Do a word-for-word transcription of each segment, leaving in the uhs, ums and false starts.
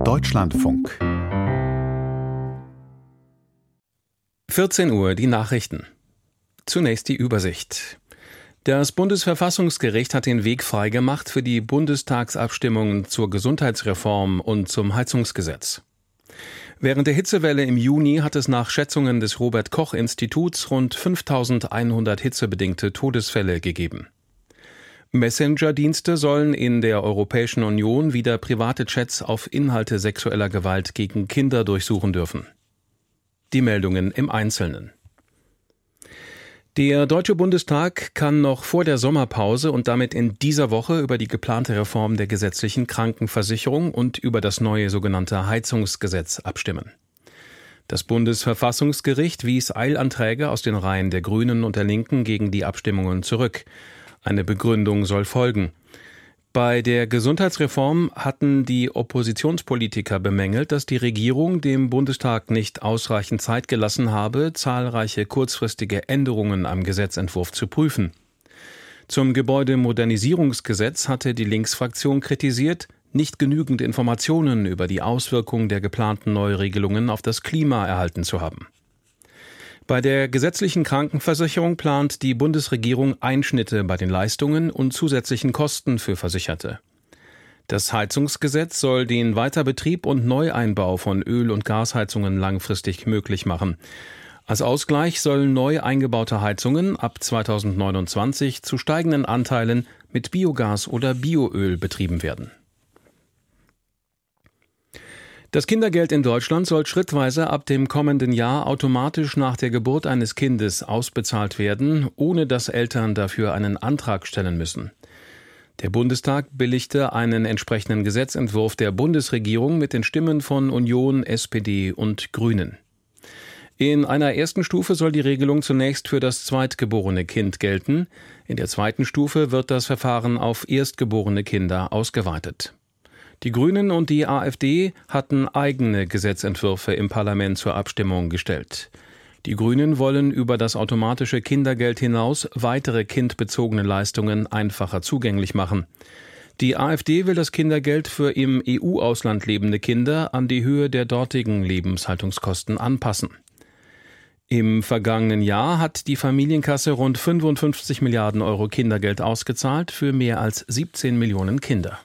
Deutschlandfunk. vierzehn Uhr, die Nachrichten. Zunächst die Übersicht. Das Bundesverfassungsgericht hat den Weg freigemacht für die Bundestagsabstimmungen zur Gesundheitsreform und zum Heizungsgesetz. Während der Hitzewelle im Juni hat es nach Schätzungen des Robert-Koch-Instituts rund fünftausendeinhundert hitzebedingte Todesfälle gegeben. Messenger-Dienste sollen in der Europäischen Union wieder private Chats auf Inhalte sexueller Gewalt gegen Kinder durchsuchen dürfen. Die Meldungen im Einzelnen. Der Deutsche Bundestag kann noch vor der Sommerpause und damit in dieser Woche über die geplante Reform der gesetzlichen Krankenversicherung und über das neue sogenannte Heizungsgesetz abstimmen. Das Bundesverfassungsgericht wies Eilanträge aus den Reihen der Grünen und der Linken gegen die Abstimmungen zurück. Eine Begründung soll folgen. Bei der Gesundheitsreform hatten die Oppositionspolitiker bemängelt, dass die Regierung dem Bundestag nicht ausreichend Zeit gelassen habe, zahlreiche kurzfristige Änderungen am Gesetzentwurf zu prüfen. Zum Gebäudemodernisierungsgesetz hatte die Linksfraktion kritisiert, nicht genügend Informationen über die Auswirkungen der geplanten Neuregelungen auf das Klima erhalten zu haben. Bei der gesetzlichen Krankenversicherung plant die Bundesregierung Einschnitte bei den Leistungen und zusätzlichen Kosten für Versicherte. Das Heizungsgesetz soll den Weiterbetrieb und Neueinbau von Öl- und Gasheizungen langfristig möglich machen. Als Ausgleich sollen neu eingebaute Heizungen ab zweitausendneunundzwanzig zu steigenden Anteilen mit Biogas oder Bioöl betrieben werden. Das Kindergeld in Deutschland soll schrittweise ab dem kommenden Jahr automatisch nach der Geburt eines Kindes ausbezahlt werden, ohne dass Eltern dafür einen Antrag stellen müssen. Der Bundestag billigte einen entsprechenden Gesetzentwurf der Bundesregierung mit den Stimmen von Union, S P D und Grünen. In einer ersten Stufe soll die Regelung zunächst für das zweitgeborene Kind gelten. In der zweiten Stufe wird das Verfahren auf erstgeborene Kinder ausgeweitet. Die Grünen und die AfD hatten eigene Gesetzentwürfe im Parlament zur Abstimmung gestellt. Die Grünen wollen über das automatische Kindergeld hinaus weitere kindbezogene Leistungen einfacher zugänglich machen. Die AfD will das Kindergeld für im E U-Ausland lebende Kinder an die Höhe der dortigen Lebenshaltungskosten anpassen. Im vergangenen Jahr hat die Familienkasse rund fünfundfünfzig Milliarden Euro Kindergeld ausgezahlt für mehr als siebzehn Millionen Kinder.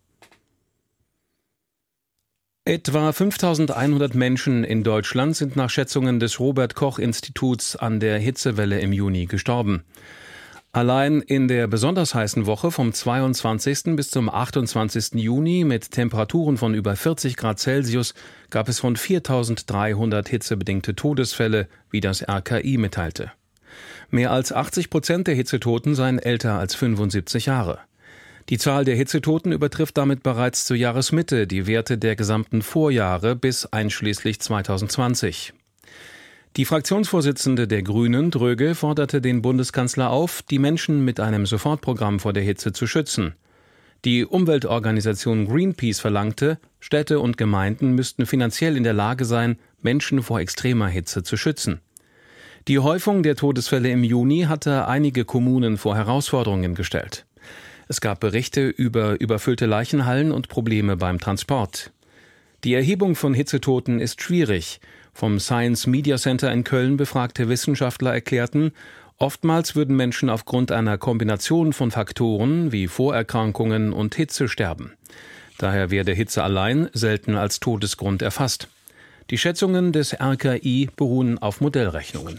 Etwa fünftausendeinhundert Menschen in Deutschland sind nach Schätzungen des Robert-Koch-Instituts an der Hitzewelle im Juni gestorben. Allein in der besonders heißen Woche vom zweiundzwanzigsten bis zum achtundzwanzigsten Juni mit Temperaturen von über vierzig Grad Celsius gab es rund viertausenddreihundert hitzebedingte Todesfälle, wie das R K I mitteilte. Mehr als achtzig Prozent der Hitzetoten seien älter als fünfundsiebzig Jahre. Die Zahl der Hitzetoten übertrifft damit bereits zur Jahresmitte die Werte der gesamten Vorjahre bis einschließlich zweitausendzwanzig. Die Fraktionsvorsitzende der Grünen, Dröge, forderte den Bundeskanzler auf, die Menschen mit einem Sofortprogramm vor der Hitze zu schützen. Die Umweltorganisation Greenpeace verlangte, Städte und Gemeinden müssten finanziell in der Lage sein, Menschen vor extremer Hitze zu schützen. Die Häufung der Todesfälle im Juni hatte einige Kommunen vor Herausforderungen gestellt. Es gab Berichte über überfüllte Leichenhallen und Probleme beim Transport. Die Erhebung von Hitzetoten ist schwierig. Vom Science Media Center in Köln befragte Wissenschaftler erklärten, oftmals würden Menschen aufgrund einer Kombination von Faktoren wie Vorerkrankungen und Hitze sterben. Daher werde Hitze allein selten als Todesgrund erfasst. Die Schätzungen des R K I beruhen auf Modellrechnungen.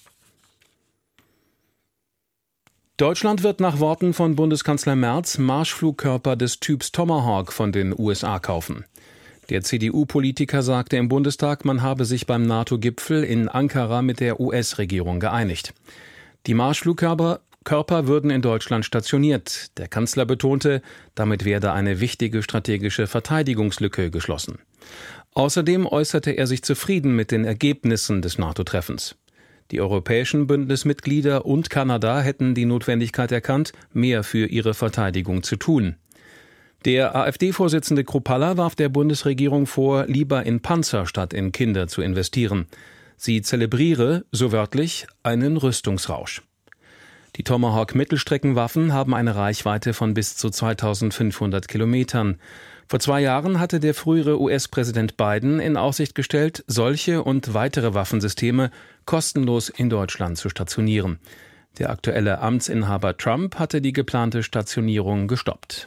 Deutschland wird nach Worten von Bundeskanzler Merz Marschflugkörper des Typs Tomahawk von den U S A kaufen. Der C D U-Politiker sagte im Bundestag, man habe sich beim NATO-Gipfel in Ankara mit der U S-Regierung geeinigt. Die Marschflugkörper Körper würden in Deutschland stationiert. Der Kanzler betonte, damit werde eine wichtige strategische Verteidigungslücke geschlossen. Außerdem äußerte er sich zufrieden mit den Ergebnissen des NATO-Treffens. Die europäischen Bündnismitglieder und Kanada hätten die Notwendigkeit erkannt, mehr für ihre Verteidigung zu tun. Der AfD-Vorsitzende Kruppalla warf der Bundesregierung vor, lieber in Panzer statt in Kinder zu investieren. Sie zelebriere, so wörtlich, einen Rüstungsrausch. Die Tomahawk-Mittelstreckenwaffen haben eine Reichweite von bis zu zweitausendfünfhundert Kilometern. Vor zwei Jahren hatte der frühere U S-Präsident Biden in Aussicht gestellt, solche und weitere Waffensysteme kostenlos in Deutschland zu stationieren. Der aktuelle Amtsinhaber Trump hatte die geplante Stationierung gestoppt.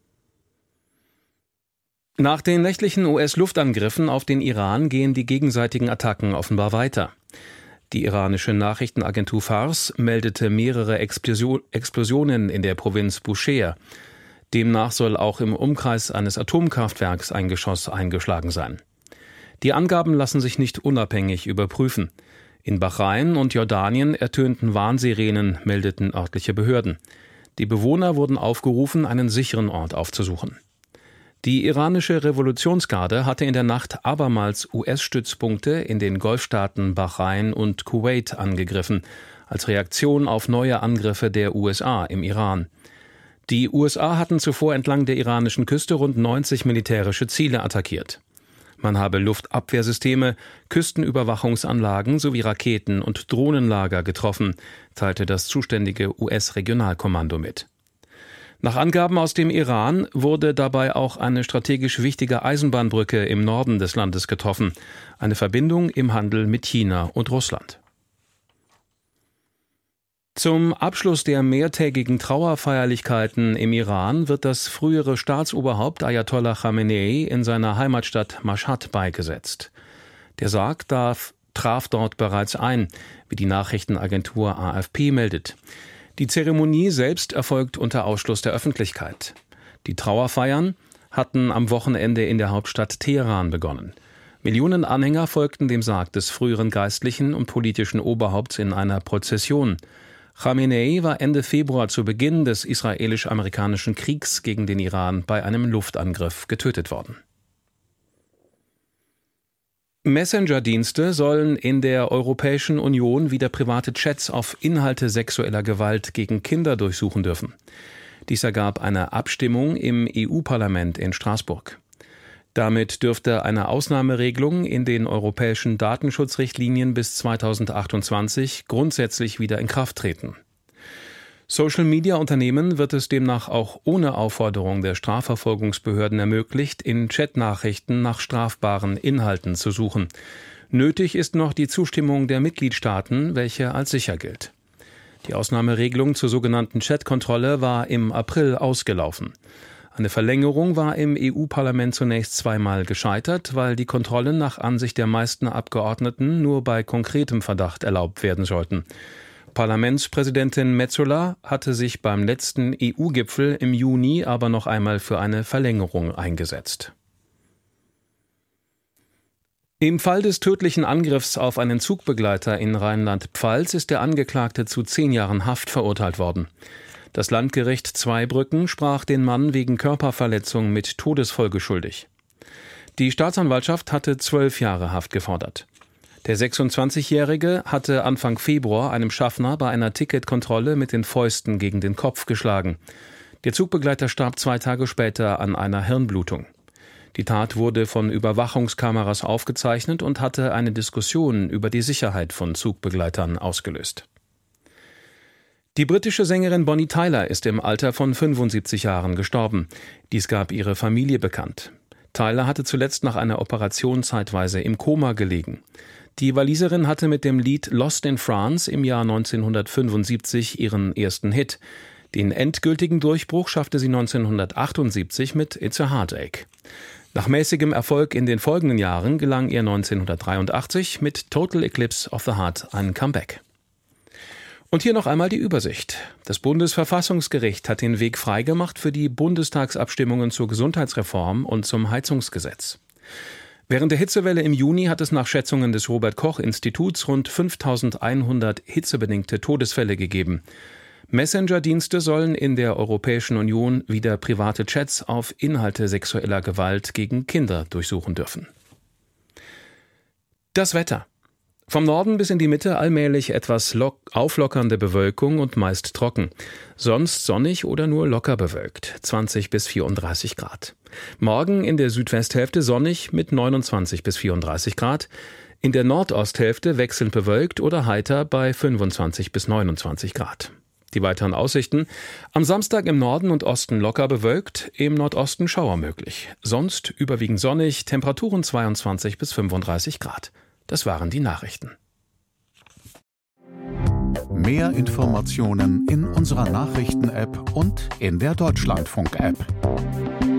Nach den nächtlichen U S-Luftangriffen auf den Iran gehen die gegenseitigen Attacken offenbar weiter. Die iranische Nachrichtenagentur Fars meldete mehrere Explosionen in der Provinz Bushehr. Demnach soll auch im Umkreis eines Atomkraftwerks ein Geschoss eingeschlagen sein. Die Angaben lassen sich nicht unabhängig überprüfen. In Bahrain und Jordanien ertönten Warnsirenen, meldeten örtliche Behörden. Die Bewohner wurden aufgerufen, einen sicheren Ort aufzusuchen. Die iranische Revolutionsgarde hatte in der Nacht abermals U S-Stützpunkte in den Golfstaaten Bahrain und Kuwait angegriffen, als Reaktion auf neue Angriffe der U S A im Iran. Die U S A hatten zuvor entlang der iranischen Küste rund neunzig militärische Ziele attackiert. Man habe Luftabwehrsysteme, Küstenüberwachungsanlagen sowie Raketen- und Drohnenlager getroffen, teilte das zuständige U S-Regionalkommando mit. Nach Angaben aus dem Iran wurde dabei auch eine strategisch wichtige Eisenbahnbrücke im Norden des Landes getroffen, eine Verbindung im Handel mit China und Russland. Zum Abschluss der mehrtägigen Trauerfeierlichkeiten im Iran wird das frühere Staatsoberhaupt Ayatollah Khamenei in seiner Heimatstadt Mashhad beigesetzt. Der Sarg darf, traf dort bereits ein, wie die Nachrichtenagentur A F P meldet. Die Zeremonie selbst erfolgt unter Ausschluss der Öffentlichkeit. Die Trauerfeiern hatten am Wochenende in der Hauptstadt Teheran begonnen. Millionen Anhänger folgten dem Sarg des früheren geistlichen und politischen Oberhaupts in einer Prozession. Khamenei war Ende Februar zu Beginn des israelisch-amerikanischen Kriegs gegen den Iran bei einem Luftangriff getötet worden. Messenger-Dienste sollen in der Europäischen Union wieder private Chats auf Inhalte sexueller Gewalt gegen Kinder durchsuchen dürfen. Dies ergab eine Abstimmung im E U-Parlament in Straßburg. Damit dürfte eine Ausnahmeregelung in den europäischen Datenschutzrichtlinien bis zweitausendachtundzwanzig grundsätzlich wieder in Kraft treten. Social-Media-Unternehmen wird es demnach auch ohne Aufforderung der Strafverfolgungsbehörden ermöglicht, in Chatnachrichten nach strafbaren Inhalten zu suchen. Nötig ist noch die Zustimmung der Mitgliedstaaten, welche als sicher gilt. Die Ausnahmeregelung zur sogenannten Chatkontrolle war im April ausgelaufen. Eine Verlängerung war im E U-Parlament zunächst zweimal gescheitert, weil die Kontrollen nach Ansicht der meisten Abgeordneten nur bei konkretem Verdacht erlaubt werden sollten. Parlamentspräsidentin Metsola hatte sich beim letzten E U-Gipfel im Juni aber noch einmal für eine Verlängerung eingesetzt. Im Fall des tödlichen Angriffs auf einen Zugbegleiter in Rheinland-Pfalz ist der Angeklagte zu zehn Jahren Haft verurteilt worden. Das Landgericht Zweibrücken sprach den Mann wegen Körperverletzung mit Todesfolge schuldig. Die Staatsanwaltschaft hatte zwölf Jahre Haft gefordert. Der sechsundzwanzigjährige hatte Anfang Februar einem Schaffner bei einer Ticketkontrolle mit den Fäusten gegen den Kopf geschlagen. Der Zugbegleiter starb zwei Tage später an einer Hirnblutung. Die Tat wurde von Überwachungskameras aufgezeichnet und hatte eine Diskussion über die Sicherheit von Zugbegleitern ausgelöst. Die britische Sängerin Bonnie Tyler ist im Alter von fünfundsiebzig Jahren gestorben. Dies gab ihre Familie bekannt. Tyler hatte zuletzt nach einer Operation zeitweise im Koma gelegen. Die Waliserin hatte mit dem Lied Lost in France im Jahr neunzehnhundertfünfundsiebzig ihren ersten Hit. Den endgültigen Durchbruch schaffte sie neunzehnhundertachtundsiebzig mit It's a Heartache. Nach mäßigem Erfolg in den folgenden Jahren gelang ihr neunzehnhundertdreiundachtzig mit Total Eclipse of the Heart ein Comeback. Und hier noch einmal die Übersicht. Das Bundesverfassungsgericht hat den Weg freigemacht für die Bundestagsabstimmungen zur Gesundheitsreform und zum Heizungsgesetz. Während der Hitzewelle im Juni hat es nach Schätzungen des Robert-Koch-Instituts rund fünftausendeinhundert hitzebedingte Todesfälle gegeben. Messenger-Dienste sollen in der Europäischen Union wieder private Chats auf Inhalte sexueller Gewalt gegen Kinder durchsuchen dürfen. Das Wetter. Vom Norden bis in die Mitte allmählich etwas lock- auflockernde Bewölkung und meist trocken. Sonst sonnig oder nur locker bewölkt, zwanzig bis vierunddreißig Grad. Morgen in der Südwesthälfte sonnig mit neunundzwanzig bis vierunddreißig Grad. In der Nordosthälfte wechselnd bewölkt oder heiter bei fünfundzwanzig bis neunundzwanzig Grad. Die weiteren Aussichten: Am Samstag im Norden und Osten locker bewölkt, im Nordosten Schauer möglich. Sonst überwiegend sonnig, Temperaturen zweiundzwanzig bis fünfunddreißig Grad. Das waren die Nachrichten. Mehr Informationen in unserer Nachrichten-App und in der Deutschlandfunk-App.